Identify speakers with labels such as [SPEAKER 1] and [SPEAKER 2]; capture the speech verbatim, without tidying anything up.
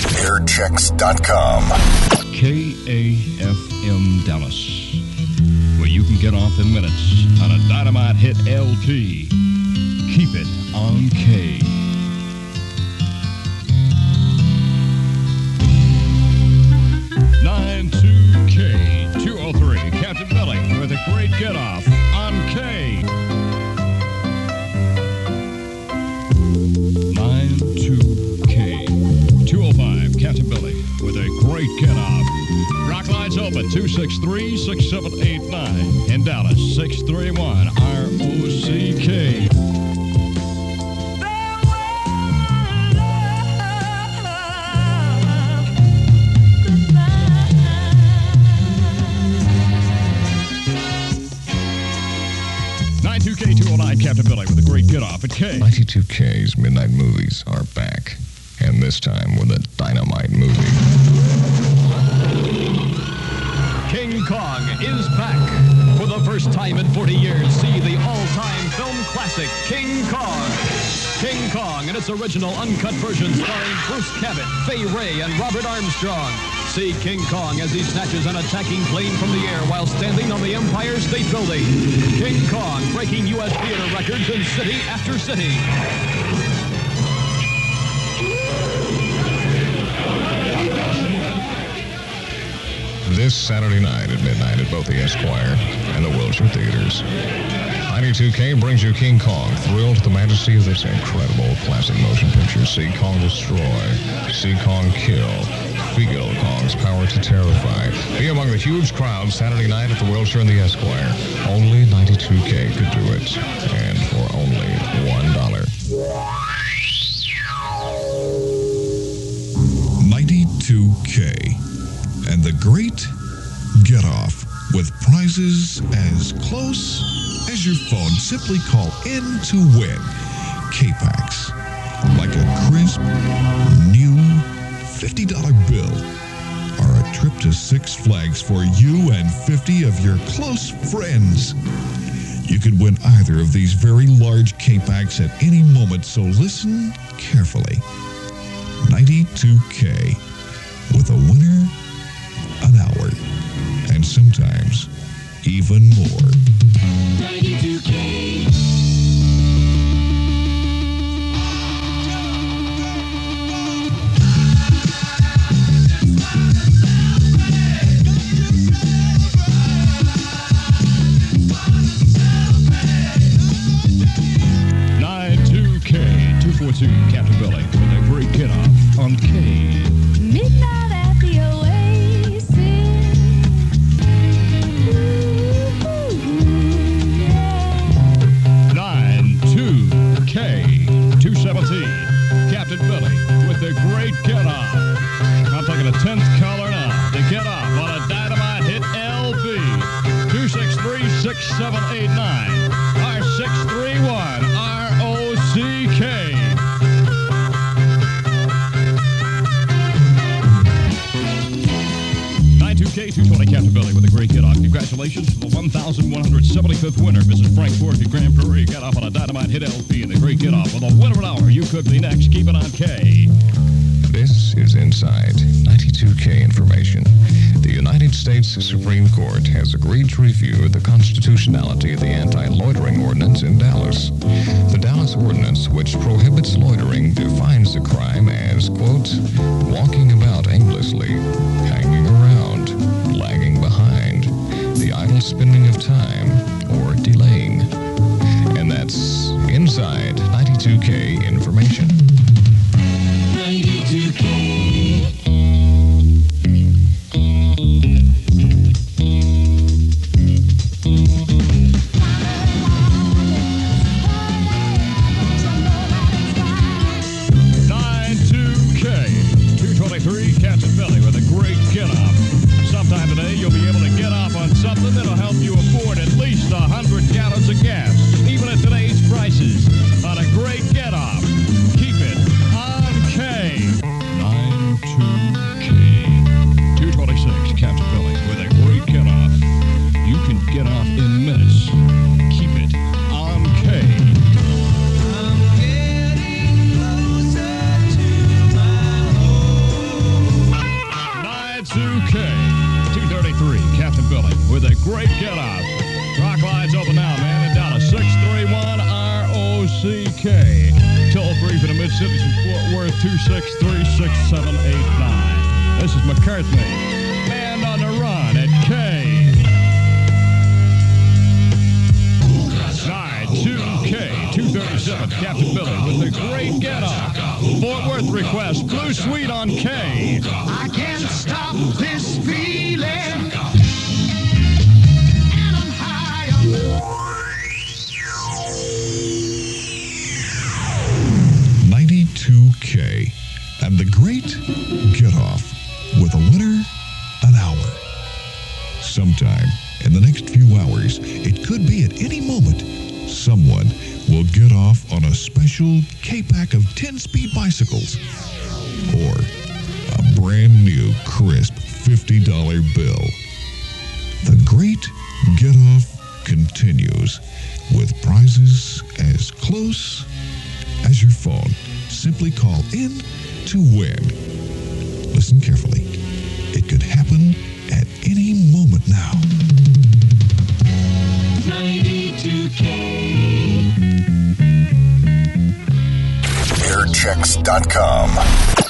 [SPEAKER 1] airchecks dot com.
[SPEAKER 2] K A F M Dallas, where you can get off in minutes on a dynamite hit L P. Keep it on K. nine two K two oh three, Captain Billy with a great get-off on K. nine two K two oh five, Captain Billy with a great get-off. Rock lines open, two six three, six seven eight nine. In Dallas, six three one, R O C K. ninety-two K two oh nine, Captain Billy with a great get-off at K.
[SPEAKER 3] ninety-two K's Midnight Movies are back, and this time with a dynamite movie.
[SPEAKER 4] King Kong is back. For the first time in forty years, see the all-time film classic, King Kong. King Kong in its original uncut version starring Bruce Cabot, Fay Wray, and Robert Armstrong. See King Kong as he snatches an attacking plane from the air while standing on the Empire State Building. King Kong breaking U S theater records in city after city.
[SPEAKER 3] This Saturday night at midnight at both the Esquire and the Wilshire Theaters. ninety-two K brings you King Kong. Thrill to the majesty of this incredible classic motion picture. See Kong destroy. See Kong kill. Feel Kong's power to terrify. Be among the huge crowds Saturday night at the Wilshire and the Esquire. Only ninety-two K could do it. And for only one dollar.
[SPEAKER 5] ninety-two K. And the great get-off with prizes as close as your phone. Simply call in to win K-Pax. Like a crisp, new fifty dollar bill or a trip to Six Flags for you and fifty of your close friends. You could win either of these very large K-Pax at any moment, so listen carefully. ninety-two K with a winner an hour, and sometimes even more.
[SPEAKER 6] ninety-two K.
[SPEAKER 2] ninety-two K two forty-two, Captain Billy with a great get-off on K.
[SPEAKER 7] Midnight at the Oasis.
[SPEAKER 2] ninety-two K two seventeen, Captain Billy with a great get-off. I'm taking a tenth caller now. The get-off on a dynamite hit L P. two six three, six seven eight nine. R six three one, R O C K. ninety-two K two twenty, Captain Billy with a great get-off. Congratulations to the one thousand one hundred seventy-fifth winner, Missus Frank Fork at Grand Prairie. Got off on a dynamite hit L P and a great get-off. With a winner an hour, you could be next. Keep it on K.
[SPEAKER 3] This is Inside ninety-two K information. The United States Supreme Court has agreed to review the constitutionality of the anti-loitering ordinance in Dallas. The Dallas ordinance, which prohibits loitering, defines the crime as, quote, walking about aimlessly, hanging around, lagging behind, the idle spending of time, or delaying. And that's Inside ninety-two K information.
[SPEAKER 6] ninety-two K.
[SPEAKER 2] ninety-two K two twenty-three, Captain Billy with a great get-off. Sometime today, you'll be able to get off on something that'll help you afford at least one hundred gallons of gas, even at today's prices. On a great get-off. Keep great get-off. Rock lines open now, man, in Dallas. six three one R O C K. Toll free for the Mid-Cities in Fort Worth, two six three, six seven eight nine. This is McCartney. Man on the Run at K. nine two K two thirty-seven. Captain Billy with the great get-off. Fort Worth request. Blue Suite on K.
[SPEAKER 6] I can't stop this feeling. And I'm high on
[SPEAKER 5] ninety-two K and the great get off with a winner an hour. Sometime in the next few hours, it could be at any moment, someone will get off on a special K-Pack of ten-speed bicycles or a brand new crisp fifty dollar bill. The great get off continues with prizes as close as your phone. Simply call in to win. Listen carefully. It could happen at any moment now.
[SPEAKER 6] ninety-two K.
[SPEAKER 1] air checks dot com.